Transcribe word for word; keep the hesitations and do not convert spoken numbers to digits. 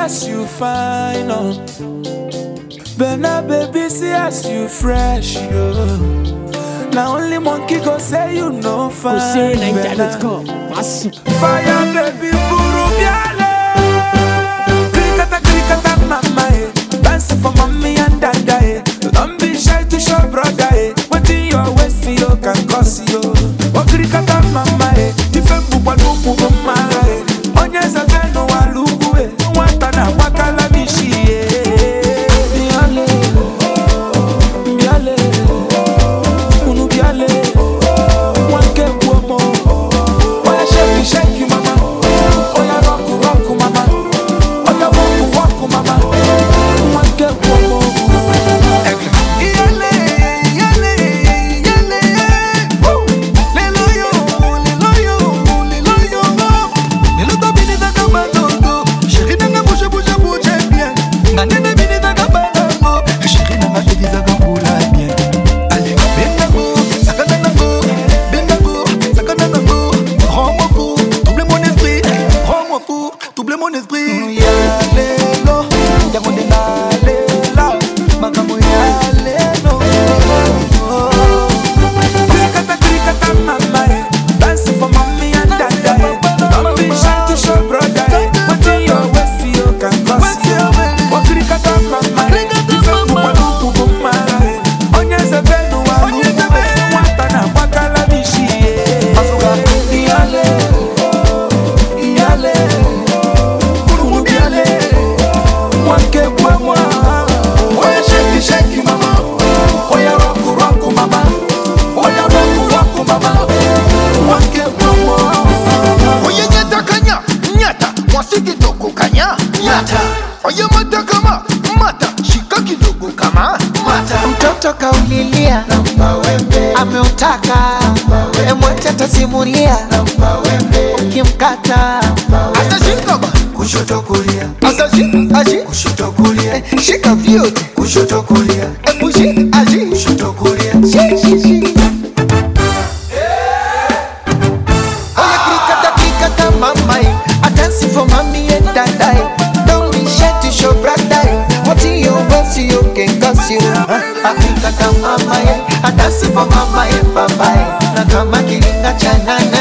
as you fine, oh. Bena baby, see as you fresh, yo. Now only monkey go say you know fine. Fire baby, buru biale. Krikata krikata mama, eh. Dance for mommy and dada, eh. Don't be shy to show brother, eh. What in your waist you can cause you. Oh krikata mama, eh. Ifembu kwa lupu mama, eh. Onyeza beno waluku, eh. Watana wakala mishi, eh. Biale, biale, unu biale. Wanke kuomo. Oya shake shake mama. Oya rock rock mama. Oya walk walk mama. Wanke kuomo. Yale yale yale. Lelo yo lelo yo lelo yo. Lelo to bini da kabalo. Chérie nanga bouge bouge bouge bien. Nane na bini da kabalo. Chérie nanga bini da kabula bien. Allez benga go, sakana nango. Benga go, sakana nango. Rends-moi fou, double mon esprit. Rends-moi fou, double mon esprit. Yalelo, yangonde nalela. Makambo yalelo. Krikata krikata mama, eh. Dance for mommy and dada, eh. Don't be shy to show brother, eh. What in your waist you can cause you. Oh krikata mama, eh. Ifembu kwa lupu mama, eh. Onyeza benu waluku, eh. Watana wakala mishi, eh. Iyale, iyale, unu biale. Wanke kwa mwa. Oya shake shake mama. Oya rock rock mama. Oya rock rock mama. Wanke kwa mwa. Oye nyata kanya, nyata, mwasi kidogo kanya, nyata. Oye mata kama, mata, shika kidogo kama, mata. Mtoto kaulilia, ameutaka, emwacha tasimulia, ukimkata Asa shika ba, Kushoto kulia, asa shika, aji, kushoto kulia, shika vyote, kushoto kulia, ebushi, aji, kushoto kulia. shi shi shi. oye krikata krikata Mama, I dance for mommy and dada. Don't be shy to show brother. What in your waist you can cause you. I think I mama, I dance for mama and papa. Na kama kilinga cha nana.